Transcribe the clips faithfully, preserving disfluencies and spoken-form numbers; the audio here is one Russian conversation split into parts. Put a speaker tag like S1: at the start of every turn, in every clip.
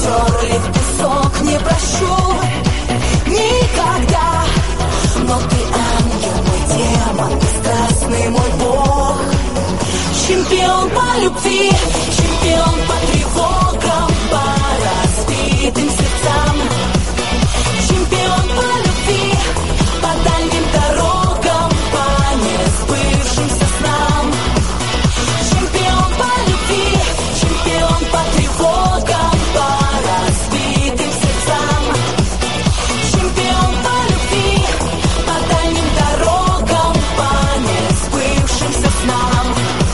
S1: стерли в песок, не прощу никогда. Но ты ангел, мой демон, ты страстный мой бог. Чемпион по любви, чемпион по тревогам, по разбитым сердцам. Чемпион по любви, по дальним дорогам, по несбывшимся снам. Чемпион по любви, чемпион по тревогам, по разбитым сердцам. Чемпион по любви, по дальним дорогам, по несбывшимся снам.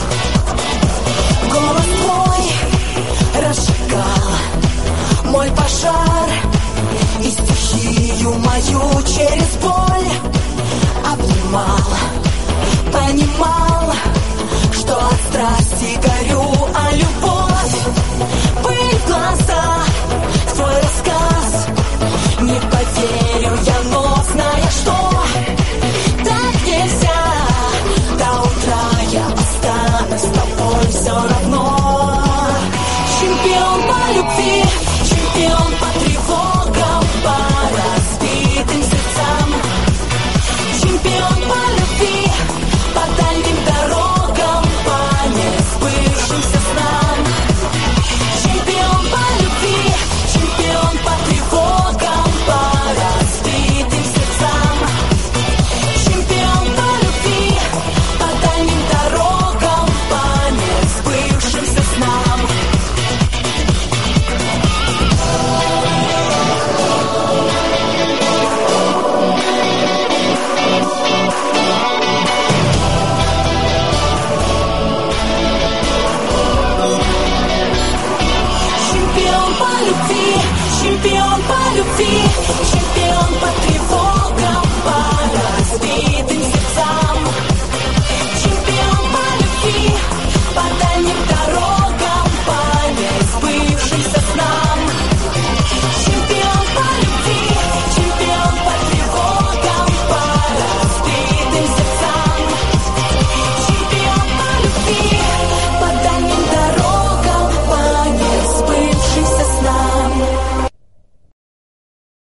S1: Голос твой разжигал мой пожар, и стихию мою через боль обнимал. Понимал, что от страсти горю, а любовь пыль в глаза. В твой рассказ не поверю я, но зная, что так нельзя, до утра я останусь с тобой все равно. Чемпион по любви, чемпион по тревогам, по разбитым сердцам. Чемпион по любви, по дальним дорогам, по несбывшимся снам. Чемпион по любви, чемпион по тревогам, по разбитым сердцам. Чемпион по любви, по дальним дорогам, по несбывшимся снам. Чемпион по любви, чемпион по любви, чемпион.